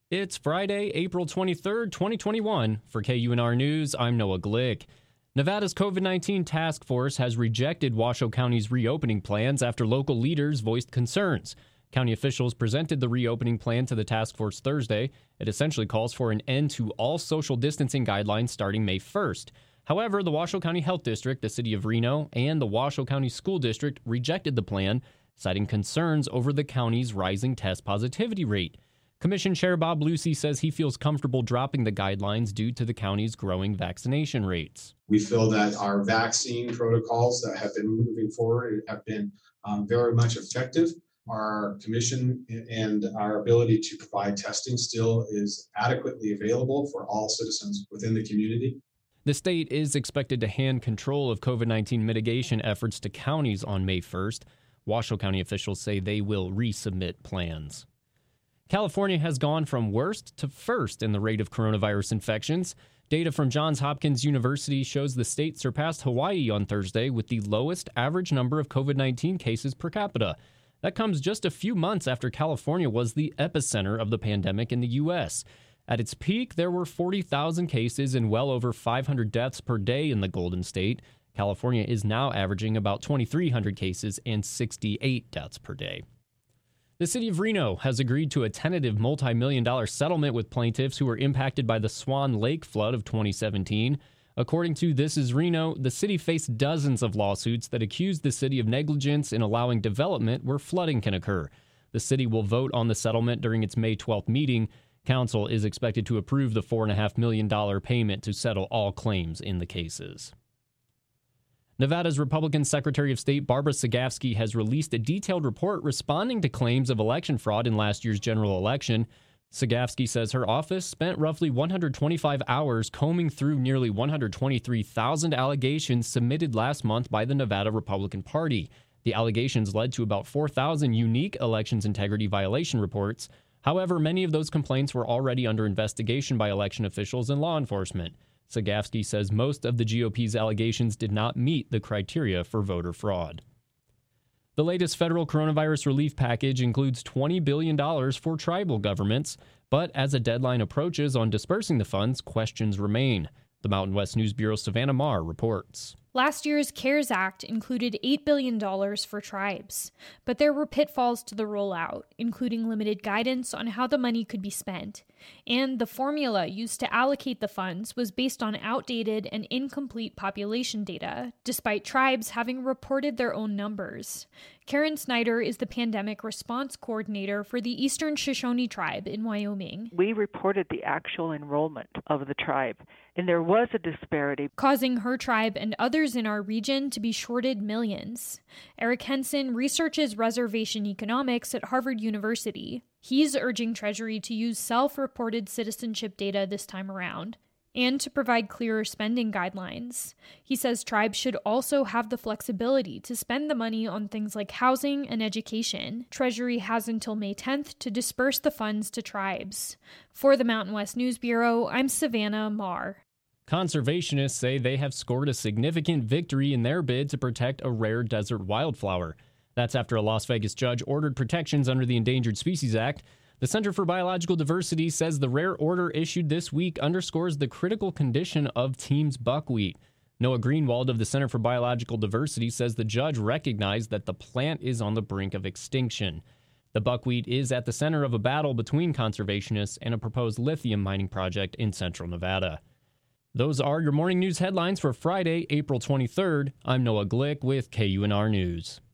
It's Friday, April 23rd, 2021. For KUNR News, I'm Noah Glick. Nevada's COVID-19 task force has rejected Washoe County's reopening plans after local leaders voiced concerns. County officials presented the reopening plan to the task force Thursday. It essentially calls for an end to all social distancing guidelines starting May 1st. However, the Washoe County Health District, the City of Reno, and the Washoe County School District rejected the plan, citing concerns over the county's rising test positivity rate. Commission Chair Bob Lucy says he feels comfortable dropping the guidelines due to the county's growing vaccination rates. We feel that our vaccine protocols that have been moving forward have been very much effective. Our commission and our ability to provide testing still is adequately available for all citizens within the community. The state is expected to hand control of COVID-19 mitigation efforts to counties on May 1st. Washoe County officials say they will resubmit plans. California has gone from worst to first in the rate of coronavirus infections. Data from Johns Hopkins University shows the state surpassed Hawaii on Thursday with the lowest average number of COVID-19 cases per capita. That comes just a few months after California was the epicenter of the pandemic in the U.S. At its peak, there were 40,000 cases and well over 500 deaths per day in the Golden State. California is now averaging about 2,300 cases and 68 deaths per day. The City of Reno has agreed to a tentative multi-million-dollar settlement with plaintiffs who were impacted by the Swan Lake flood of 2017. According to This Is Reno, the city faced dozens of lawsuits that accused the city of negligence in allowing development where flooding can occur. The city will vote on the settlement during its May 12th meeting. Council is expected to approve the $4.5 million payment to settle all claims in the cases. Nevada's Republican Secretary of State Barbara Cegavske has released a detailed report responding to claims of election fraud in last year's general election. Cegavske says her office spent roughly 125 hours combing through nearly 123,000 allegations submitted last month by the Nevada Republican Party. The allegations led to about 4,000 unique elections integrity violation reports. However, many of those complaints were already under investigation by election officials and law enforcement. Cegavske says most of the GOP's allegations did not meet the criteria for voter fraud. The latest federal coronavirus relief package includes $20 billion for tribal governments, but as a deadline approaches on dispersing the funds, questions remain. The Mountain West News Bureau's Savannah Marr reports. Last year's CARES Act included $8 billion for tribes, but there were pitfalls to the rollout, including limited guidance on how the money could be spent, and the formula used to allocate the funds was based on outdated and incomplete population data, despite tribes having reported their own numbers. Karen Snyder is the pandemic response coordinator for the Eastern Shoshone Tribe in Wyoming. We reported the actual enrollment of the tribe, and there was a disparity, causing her tribe and others in our region to be shorted millions. Eric Henson researches reservation economics at Harvard University. He's urging Treasury to use self-reported citizenship data this time around, and to provide clearer spending guidelines. He says tribes should also have the flexibility to spend the money on things like housing and education. Treasury has until May 10th to disperse the funds to tribes. For the Mountain West News Bureau, I'm Savannah Marr. Conservationists say they have scored a significant victory in their bid to protect a rare desert wildflower. That's after a Las Vegas judge ordered protections under the Endangered Species Act. The Center for Biological Diversity says the rare order issued this week underscores the critical condition of Team's buckwheat. Noah Greenwald of the Center for Biological Diversity says the judge recognized that the plant is on the brink of extinction. The buckwheat is at the center of a battle between conservationists and a proposed lithium mining project in central Nevada. Those are your morning news headlines for Friday, April 23rd. I'm Noah Glick with KUNR News.